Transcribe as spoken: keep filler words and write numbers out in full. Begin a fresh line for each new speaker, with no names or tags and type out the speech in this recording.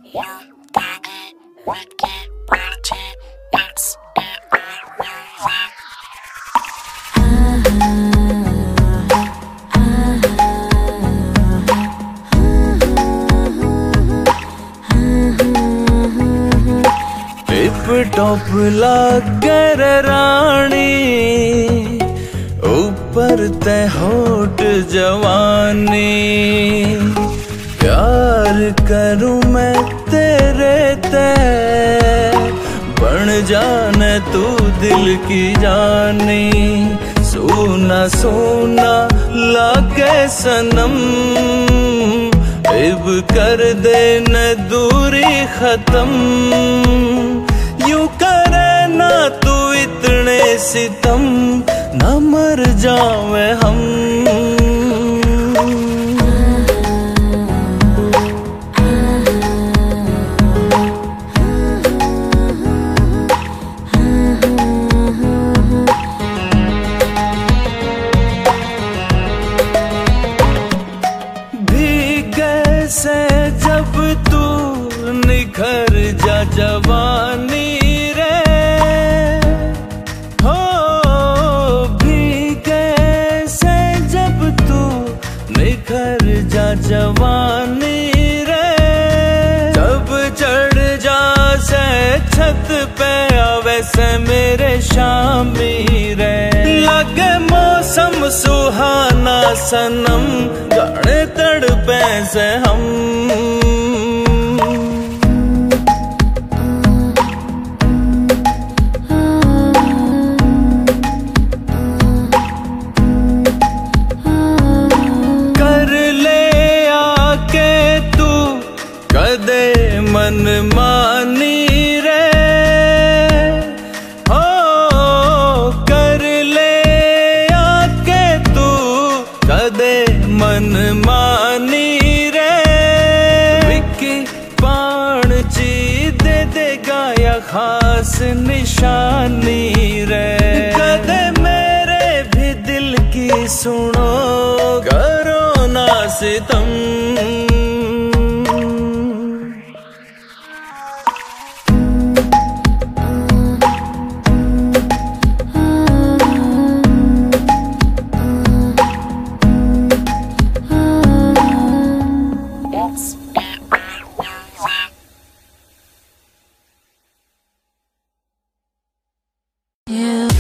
You got it, wicked, ratchet, it's everywhere.
Tip top लाकर रानी, ऊपर ते होठ जवानी। प्यार करूं मैं तेरे ते, बन जाने तू दिल की जानी। सोना सोना लागे सनम, इब कर दे न दूरी खत्म। यूं करे ना तू इतने सितम, न मर जावे हम। से जब तू निखर जा जवानी रे, हो भीगे से जब तू निखर जा जवानी रे। जब चढ़ जा से छत पे आवे से मेरे शामी रे। लगे मौसम सुहाना सनम, गाने तड़पे से हम। कर ले आके तू कदे मन मानी रे, हो कर ले आके तू कदे मन मानी रे। विकी पान ची दे देगा या खास निशानी रे। कदे मेरे भी दिल की सुनो, करो ना सितम।
You